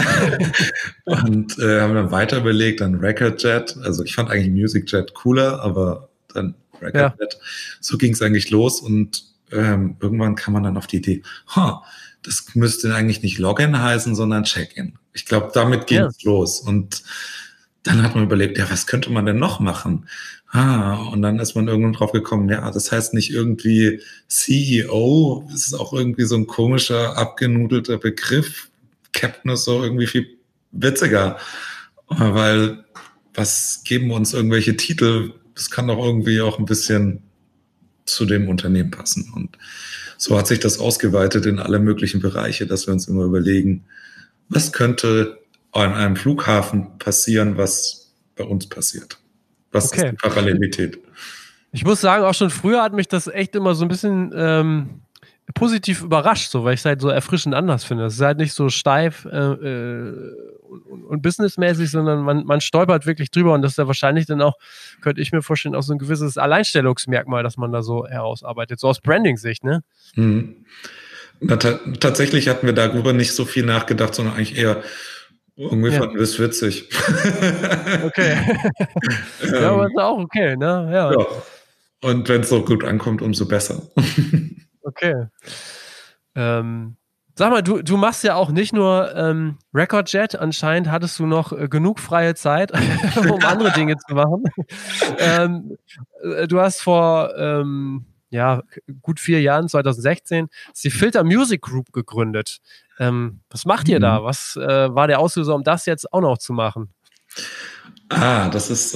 Und haben dann weiter überlegt, dann Recordjet. Also ich fand eigentlich MusicJet cooler, aber dann Recordjet. Ja. So ging es eigentlich los und irgendwann kam man dann auf die Idee, das müsste eigentlich nicht Login heißen, sondern Check-in. Ich glaube, damit ging es los. Und dann hat man überlegt, ja, was könnte man denn noch machen? Und dann ist man irgendwann drauf gekommen, ja, das heißt nicht irgendwie CEO, das ist auch irgendwie so ein komischer, abgenudelter Begriff. Captain ist so irgendwie viel witziger, weil was geben uns irgendwelche Titel? Das kann doch irgendwie auch ein bisschen zu dem Unternehmen passen. Und so hat sich das ausgeweitet in alle möglichen Bereiche, dass wir uns immer überlegen, was könnte an einem Flughafen passieren, was bei uns passiert? Was ist die Parallelität? Ich muss sagen, auch schon früher hat mich das echt immer so ein bisschen positiv überrascht, so, weil ich es halt so erfrischend anders finde. Es ist halt nicht so steif und businessmäßig, sondern man stolpert wirklich drüber und das ist ja wahrscheinlich dann auch, könnte ich mir vorstellen, auch so ein gewisses Alleinstellungsmerkmal, das man da so herausarbeitet, so aus Branding-Sicht, ne? Tatsächlich hatten wir darüber nicht so viel nachgedacht, sondern eigentlich eher irgendwie fanden wir es witzig. Okay. Ja, aber ist auch okay, ne? Ja. Und wenn es so gut ankommt, umso besser. Okay. Sag mal, du machst ja auch nicht nur Recordjet, anscheinend hattest du noch genug freie Zeit, um andere Dinge zu machen. Du hast vor gut 4 Jahren, 2016, die Filter Music Group gegründet. Was macht ihr da? Was war der Auslöser, um das jetzt auch noch zu machen? Das ist,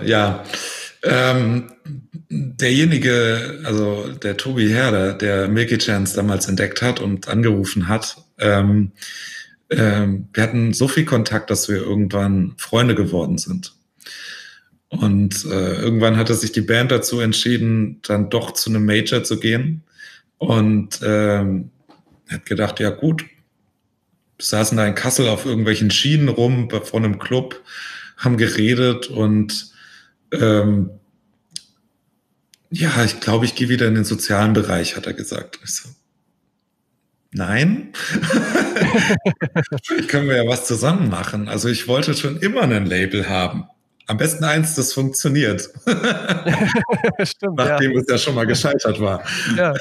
derjenige, also der Tobi Herder, der Milky Chance damals entdeckt hat und angerufen hat, wir hatten so viel Kontakt, dass wir irgendwann Freunde geworden sind. Und irgendwann hatte sich die Band dazu entschieden, dann doch zu einem Major zu gehen. Und hat gedacht, ja gut, saßen da in Kassel auf irgendwelchen Schienen rum vor einem Club, haben geredet und ich glaube, ich gehe wieder in den sozialen Bereich, hat er gesagt. Ich so, nein, können wir ja was zusammen machen. Also ich wollte schon immer ein Label haben. Am besten eins, das funktioniert. Stimmt, nachdem es ja schon mal gescheitert war. Ja.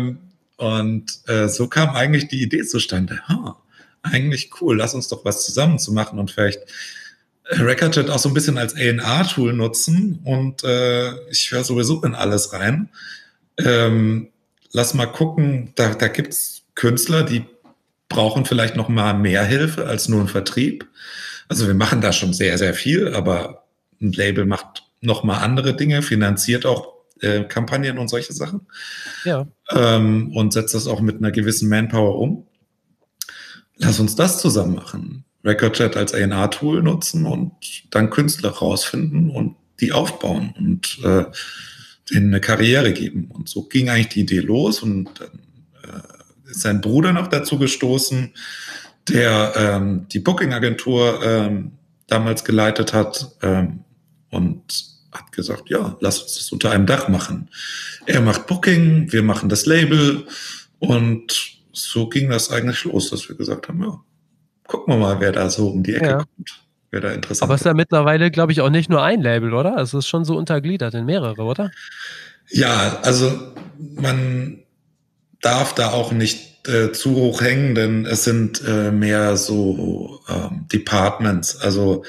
So kam eigentlich die Idee zustande. Eigentlich cool, lass uns doch was zusammen zu machen und vielleicht Recordjet auch so ein bisschen als A&R-Tool nutzen und ich höre sowieso in alles rein. Lass mal gucken, da gibt's Künstler, die brauchen vielleicht noch mal mehr Hilfe als nur ein Vertrieb. Also wir machen da schon sehr, sehr viel, aber ein Label macht noch mal andere Dinge, finanziert auch Kampagnen und solche Sachen. Ja. Und setzt das auch mit einer gewissen Manpower um. Lass uns das zusammen machen. Recordjet als A&R-Tool nutzen und dann Künstler rausfinden und die aufbauen und denen eine Karriere geben. Und so ging eigentlich die Idee los und dann ist sein Bruder noch dazu gestoßen, der die Booking-Agentur damals geleitet hat und hat gesagt, ja, lass uns das unter einem Dach machen. Er macht Booking, wir machen das Label und so ging das eigentlich los, dass wir gesagt haben, ja, gucken wir mal, wer da so um die Ecke kommt, wer da interessant ist. Aber es ist ja mittlerweile, glaube ich, auch nicht nur ein Label, oder? Es ist schon so untergliedert in mehrere, oder? Ja, also man darf da auch nicht zu hoch hängen, denn es sind mehr so Departments. Also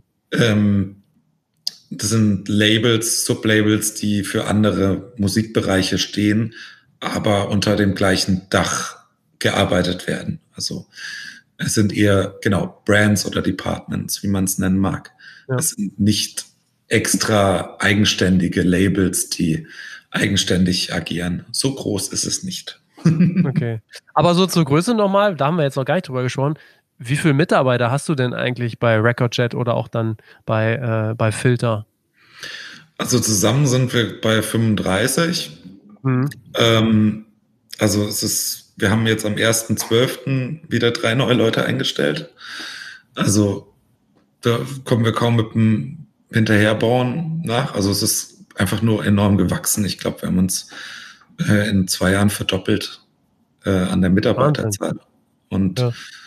das sind Labels, Sublabels, die für andere Musikbereiche stehen, aber unter dem gleichen Dach gearbeitet werden. Also es sind eher, Brands oder Departments, wie man es nennen mag. Ja. Es sind nicht extra eigenständige Labels, die eigenständig agieren. So groß ist es nicht. Okay. Aber so zur Größe nochmal, da haben wir jetzt noch gar nicht drüber gesprochen. Wie viele Mitarbeiter hast du denn eigentlich bei Recordjet oder auch dann bei Filter? Also zusammen sind wir bei 35. Also wir haben jetzt am 1.12. wieder 3 neue Leute eingestellt. Also da kommen wir kaum mit dem Hinterherbauen nach. Also es ist einfach nur enorm gewachsen. Ich glaube, wir haben uns in 2 Jahren verdoppelt an der Mitarbeiterzahl. Und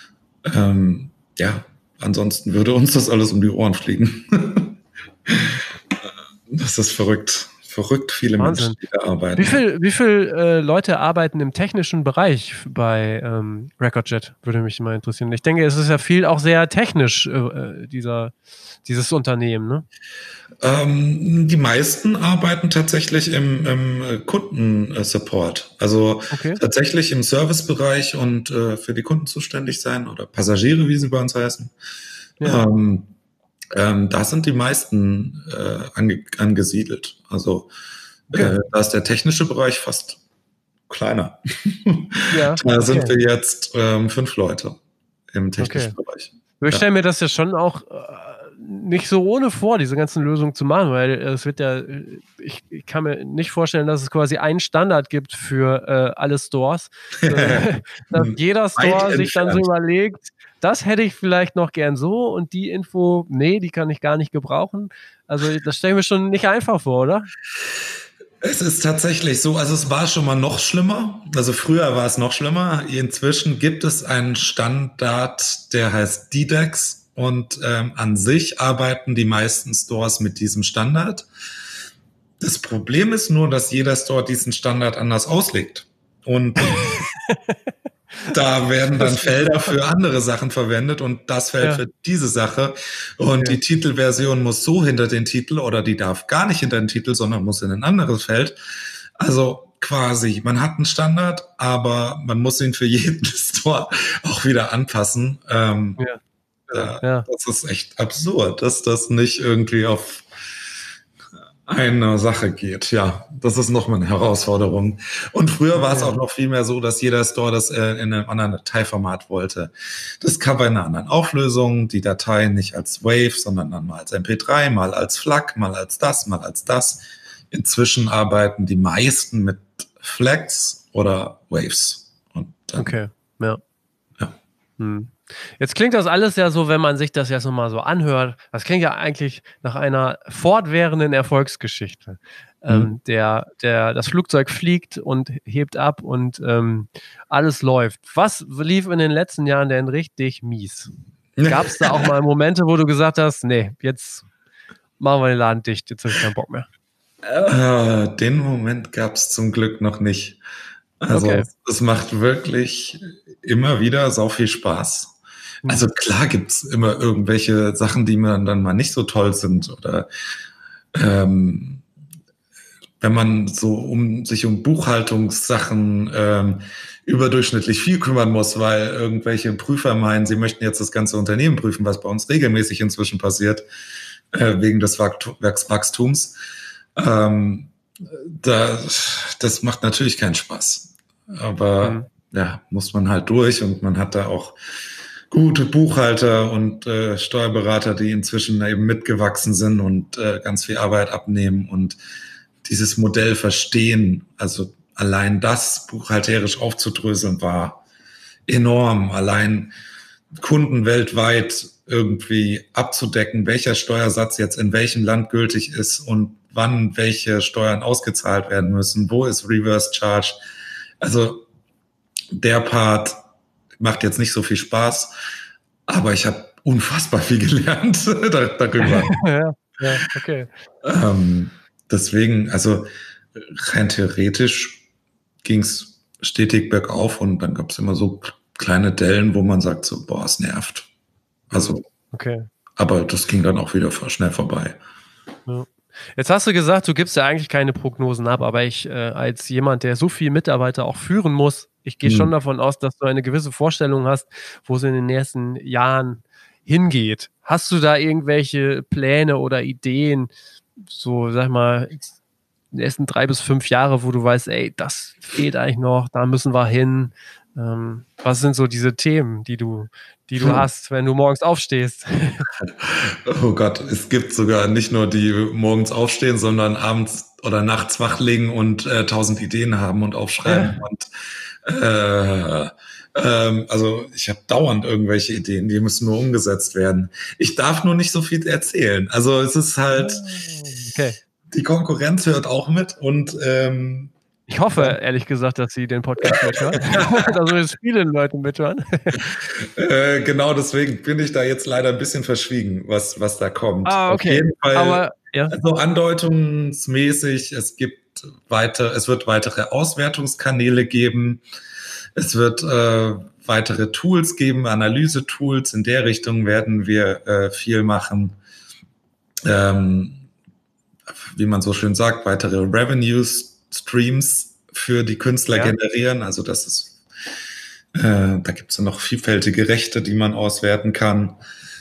ansonsten würde uns das alles um die Ohren fliegen. Das ist verrückt verrückt viele Wahnsinn. Menschen, die da arbeiten. Wie viel Leute arbeiten im technischen Bereich bei Recordjet? Würde mich mal interessieren. Ich denke, es ist ja viel auch sehr technisch, dieses Unternehmen, ne? Die meisten arbeiten tatsächlich im Kundensupport. Also tatsächlich im Servicebereich und für die Kunden zuständig sein oder Passagiere, wie sie bei uns heißen. Ja. Da sind die meisten angesiedelt. Also da ist der technische Bereich fast kleiner. Ja, da sind wir jetzt 5 Leute im technischen Bereich. Ich stelle mir das ja schon auch nicht so ohne vor, diese ganzen Lösungen zu machen, weil es wird ja, ich kann mir nicht vorstellen, dass es quasi einen Standard gibt für alle Stores. Dass jeder Store sich dann so überlegt, das hätte ich vielleicht noch gern so und die Info, nee, die kann ich gar nicht gebrauchen. Also das stelle ich mir schon nicht einfach vor, oder? Es ist tatsächlich so, also es war schon mal noch schlimmer. Also früher war es noch schlimmer. Inzwischen gibt es einen Standard, der heißt DDEX. Und an sich arbeiten die meisten Stores mit diesem Standard. Das Problem ist nur, dass jeder Store diesen Standard anders auslegt. Und da werden dann Felder für andere Sachen verwendet und das Feld für diese Sache. Und die Titelversion muss so hinter den Titel oder die darf gar nicht hinter den Titel, sondern muss in ein anderes Feld. Also quasi, man hat einen Standard, aber man muss ihn für jeden Store auch wieder anpassen. Das ist echt absurd, dass das nicht irgendwie auf eine Sache geht. Ja, das ist nochmal eine Herausforderung. Und früher war es auch noch viel mehr so, dass jeder Store das in einem anderen Dateiformat wollte. Das Cover in einer anderen Auflösung, die Datei nicht als Wave, sondern dann mal als MP3, mal als FLAC, mal als das, mal als das. Inzwischen arbeiten die meisten mit FLACs oder Waves. Und dann, ja. Jetzt klingt das alles ja so, wenn man sich das jetzt nochmal so anhört, das klingt ja eigentlich nach einer fortwährenden Erfolgsgeschichte. Das Flugzeug fliegt und hebt ab und alles läuft. Was lief in den letzten Jahren denn richtig mies? Gab es da auch mal Momente, wo du gesagt hast, nee, jetzt machen wir den Laden dicht, jetzt habe ich keinen Bock mehr? Den Moment gab es zum Glück noch nicht. Also es macht wirklich immer wieder sau viel Spaß. Also klar gibt's immer irgendwelche Sachen, die mir dann mal nicht so toll sind oder wenn man so sich um Buchhaltungssachen überdurchschnittlich viel kümmern muss, weil irgendwelche Prüfer meinen, sie möchten jetzt das ganze Unternehmen prüfen, was bei uns regelmäßig inzwischen passiert, wegen des Wachstums. Das macht natürlich keinen Spaß. Aber muss man halt durch und man hat da auch gute Buchhalter und Steuerberater, die inzwischen eben mitgewachsen sind und ganz viel Arbeit abnehmen und dieses Modell verstehen. Also allein das buchhalterisch aufzudröseln war enorm. Allein Kunden weltweit irgendwie abzudecken, welcher Steuersatz jetzt in welchem Land gültig ist und wann welche Steuern ausgezahlt werden müssen, wo ist Reverse Charge. Also der Part macht jetzt nicht so viel Spaß, aber ich habe unfassbar viel gelernt darüber. Deswegen, also rein theoretisch ging es stetig bergauf und dann gab es immer so kleine Dellen, wo man sagt so, boah, es nervt. Also, aber das ging dann auch wieder schnell vorbei. Ja. Jetzt hast du gesagt, du gibst ja eigentlich keine Prognosen ab, aber ich als jemand, der so viele Mitarbeiter auch führen muss, ich gehe schon davon aus, dass du eine gewisse Vorstellung hast, wo es in den nächsten Jahren hingeht. Hast du da irgendwelche Pläne oder Ideen, so sag mal, die ersten 3 bis 5 Jahre, wo du weißt, ey, das fehlt eigentlich noch, da müssen wir hin? Was sind so diese Themen, die du hast, wenn du morgens aufstehst? Oh Gott, es gibt sogar nicht nur die morgens aufstehen, sondern abends oder nachts wachlegen und 1000 Ideen haben und aufschreiben. Und also ich habe dauernd irgendwelche Ideen, die müssen nur umgesetzt werden. Ich darf nur nicht so viel erzählen. Also es ist halt, die Konkurrenz hört auch mit und ich hoffe, ehrlich gesagt, dass sie den Podcast mithören. Also dass viele Leute mithören. Genau, deswegen bin ich da jetzt leider ein bisschen verschwiegen, was da kommt. Auf jeden Fall. Ja. Also andeutungsmäßig, es wird weitere Auswertungskanäle geben. Es wird weitere Tools geben, Analyse-Tools. In der Richtung werden wir viel machen. Wie man so schön sagt, weitere Revenue-Streams für die Künstler generieren. Also das ist, da gibt es ja noch vielfältige Rechte, die man auswerten kann.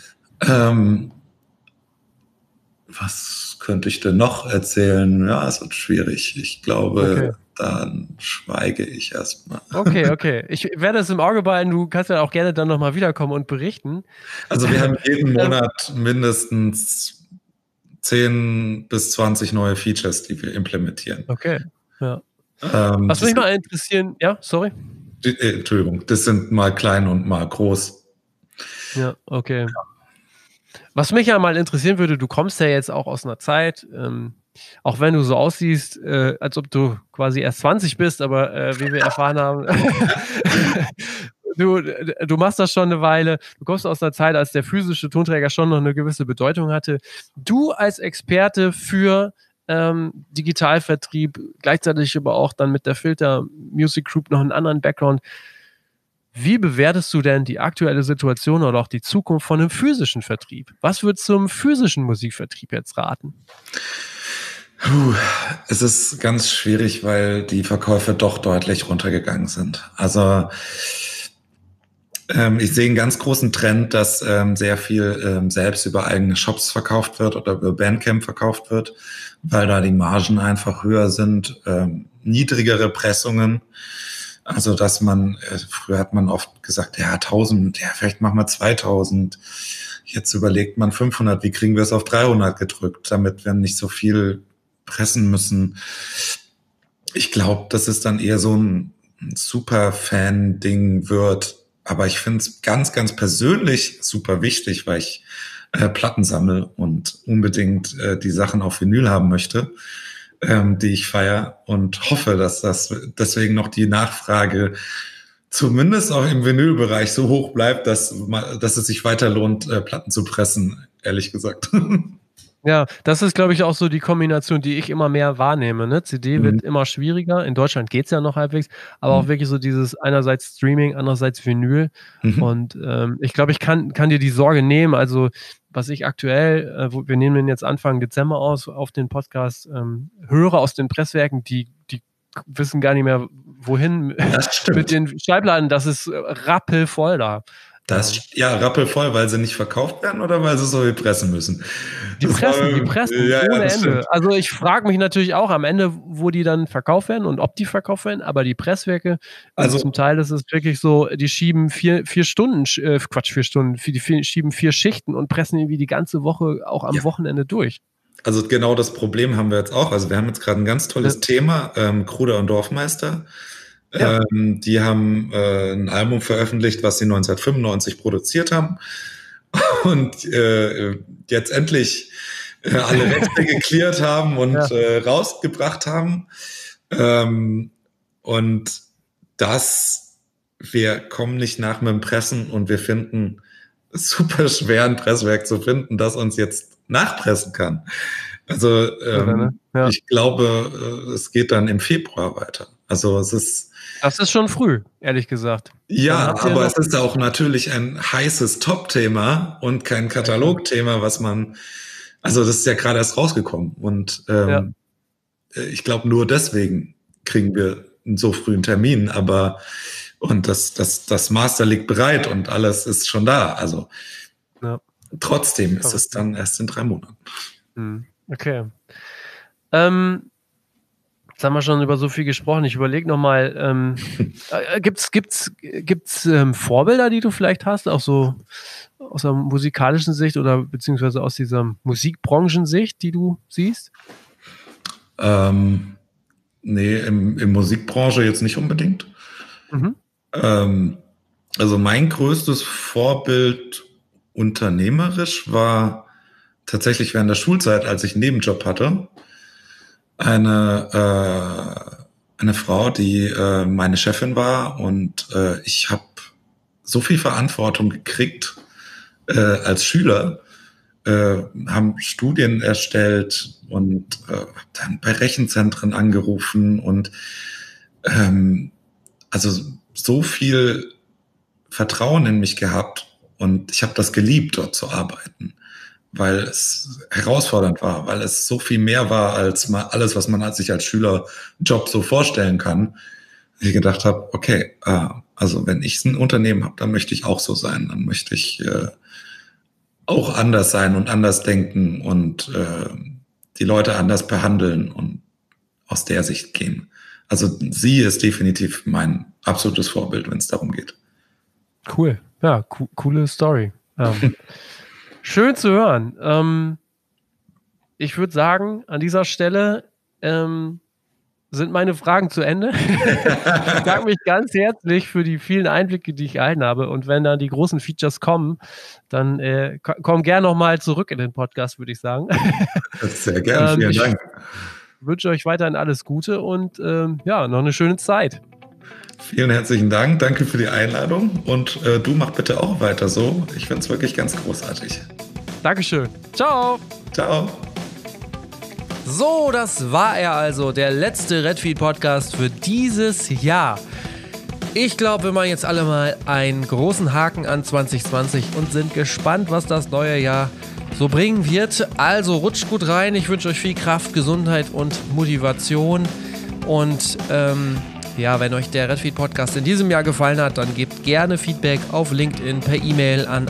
Was könnte ich denn noch erzählen? Ja, es wird schwierig. Ich glaube, dann schweige ich erstmal. Okay. Ich werde es im Auge behalten. Du kannst ja auch gerne dann nochmal wiederkommen und berichten. Also wir haben jeden Monat mindestens 10 bis 20 neue Features, die wir implementieren. Okay, ja. Was mich mal interessieren, ja, sorry. Entschuldigung, das sind mal klein und mal groß. Ja, okay. Was mich ja mal interessieren würde, du kommst ja jetzt auch aus einer Zeit, auch wenn du so aussiehst, als ob du quasi erst 20 bist, aber wie wir erfahren haben, du machst das schon eine Weile, du kommst aus einer Zeit, als der physische Tonträger schon noch eine gewisse Bedeutung hatte. Du als Experte für Digitalvertrieb, gleichzeitig aber auch dann mit der Filter Music Group noch einen anderen Background. Wie bewertest du denn die aktuelle Situation oder auch die Zukunft von einem physischen Vertrieb? Was würdest du zum physischen Musikvertrieb jetzt raten? Es ist ganz schwierig, weil die Verkäufe doch deutlich runtergegangen sind. Also ich sehe einen ganz großen Trend, dass sehr viel selbst über eigene Shops verkauft wird oder über Bandcamp verkauft wird, weil da die Margen einfach höher sind, niedrigere Pressungen. Also, dass früher hat man oft gesagt, ja, 1000, ja, vielleicht machen wir 2000. Jetzt überlegt man 500, wie kriegen wir es auf 300 gedrückt, damit wir nicht so viel pressen müssen. Ich glaube, dass es dann eher so ein Super-Fan-Ding wird. Aber ich finde es ganz, ganz persönlich super wichtig, weil ich Platten sammle und unbedingt die Sachen auf Vinyl haben möchte, die ich feiere, und hoffe, dass das deswegen noch die Nachfrage zumindest auch im Vinylbereich so hoch bleibt, dass es sich weiter lohnt, Platten zu pressen, ehrlich gesagt. Ja, das ist, glaube ich, auch so die Kombination, die ich immer mehr wahrnehme. Ne? CD wird immer schwieriger. In Deutschland geht's ja noch halbwegs, aber auch wirklich so dieses einerseits Streaming, andererseits Vinyl. Und ich glaube, ich kann dir die Sorge nehmen. Also was ich aktuell, wir nehmen den jetzt Anfang Dezember auf den Podcast, höre aus den Presswerken, die wissen gar nicht mehr, wohin mit den Schallplatten. Das ist rappelvoll da. Rappelvoll, weil sie nicht verkauft werden oder weil sie so viel pressen müssen? Die pressen ohne Ende. Also ich frage mich natürlich auch am Ende, wo die dann verkauft werden und ob die verkauft werden, aber die Presswerke, also zum Teil ist es wirklich so, die schieben vier Stunden, die schieben 4 Schichten und pressen irgendwie die ganze Woche auch am Wochenende durch. Also genau das Problem haben wir jetzt auch. Also wir haben jetzt gerade ein ganz tolles Thema, Kruder und Dorfmeister. Ja. Die haben ein Album veröffentlicht, was sie 1995 produziert haben und jetzt endlich alle Rechte geklärt haben und rausgebracht haben. Und wir kommen nicht nach mit dem Pressen und wir finden super schwer, ein Presswerk zu finden, das uns jetzt nachpressen kann. Also ich glaube, es geht dann im Februar weiter. Also das ist schon früh, ehrlich gesagt. Ja, aber es ist auch natürlich ein heißes Top-Thema und kein Katalogthema, also das ist ja gerade erst rausgekommen. Und ich glaube, nur deswegen kriegen wir einen so frühen Termin, und das Master liegt bereit und alles ist schon da. Also trotzdem ist es dann erst in 3 Monaten. Okay. Jetzt haben wir schon über so viel gesprochen. Ich überlege nochmal, gibt's Vorbilder, die du vielleicht hast, auch so aus der musikalischen Sicht oder beziehungsweise aus dieser Musikbranchensicht, die du siehst? Nee, im Musikbranche jetzt nicht unbedingt. Also mein größtes Vorbild unternehmerisch war tatsächlich während der Schulzeit, als ich einen Nebenjob hatte, eine Frau, die meine Chefin war, und ich habe so viel Verantwortung gekriegt als Schüler, haben Studien erstellt und dann bei Rechenzentren angerufen und also so viel Vertrauen in mich gehabt und ich habe das geliebt, dort zu arbeiten, weil es herausfordernd war, weil es so viel mehr war als mal alles, was man sich als Schülerjob so vorstellen kann. Ich gedacht habe, okay, also wenn ich ein Unternehmen habe, dann möchte ich auch so sein, dann möchte ich auch anders sein und anders denken und die Leute anders behandeln und aus der Sicht gehen. Also sie ist definitiv mein absolutes Vorbild, wenn es darum geht. Cool, ja, coole Story. Schön zu hören. Ich würde sagen, an dieser Stelle sind meine Fragen zu Ende. Ich danke mich ganz herzlich für die vielen Einblicke, die ich erhalten habe. Und wenn dann die großen Features kommen, dann komm gerne nochmal zurück in den Podcast, würde ich sagen. Sehr gerne, vielen Dank. Ich wünsche euch weiterhin alles Gute und ja, noch eine schöne Zeit. Vielen herzlichen Dank, danke für die Einladung und du mach bitte auch weiter so. Ich finde es wirklich ganz großartig. Dankeschön. Ciao. Ciao. So, das war er also, der letzte Redfield-Podcast für dieses Jahr. Ich glaube, wir machen jetzt alle mal einen großen Haken an 2020 und sind gespannt, was das neue Jahr so bringen wird. Also rutscht gut rein. Ich wünsche euch viel Kraft, Gesundheit und Motivation. Und ja, wenn euch der Redfield-Podcast in diesem Jahr gefallen hat, dann gebt gerne Feedback auf LinkedIn per E-Mail an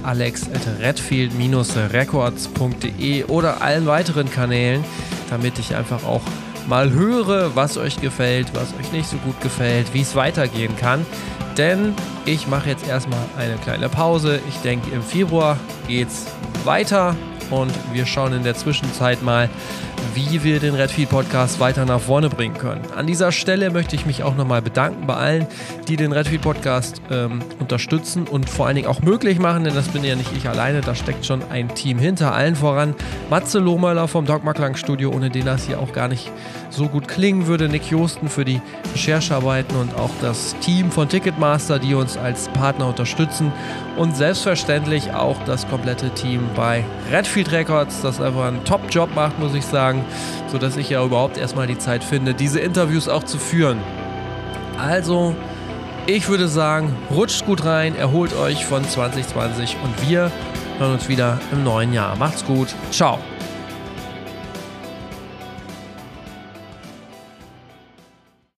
alex@redfield-records.de oder allen weiteren Kanälen, damit ich einfach auch mal höre, was euch gefällt, was euch nicht so gut gefällt, wie es weitergehen kann. Denn ich mache jetzt erstmal eine kleine Pause. Ich denke, im Februar geht's weiter und wir schauen in der Zwischenzeit mal, wie wir den Redfield-Podcast weiter nach vorne bringen können. An dieser Stelle möchte ich mich auch nochmal bedanken bei allen, die den Redfield-Podcast unterstützen und vor allen Dingen auch möglich machen, denn das bin ja nicht ich alleine, da steckt schon ein Team hinter, allen voran Matze Lohmöller vom Dogma Klang Studio, ohne den das hier auch gar nicht so gut klingen würde, Nick Josten für die Recherchearbeiten und auch das Team von Ticketmaster, die uns als Partner unterstützen und selbstverständlich auch das komplette Team bei Redfield Records, das einfach einen Top-Job macht, muss ich sagen, sodass ich ja überhaupt erstmal die Zeit finde, diese Interviews auch zu führen. Also, ich würde sagen, rutscht gut rein, erholt euch von 2020 und wir hören uns wieder im neuen Jahr. Macht's gut, ciao.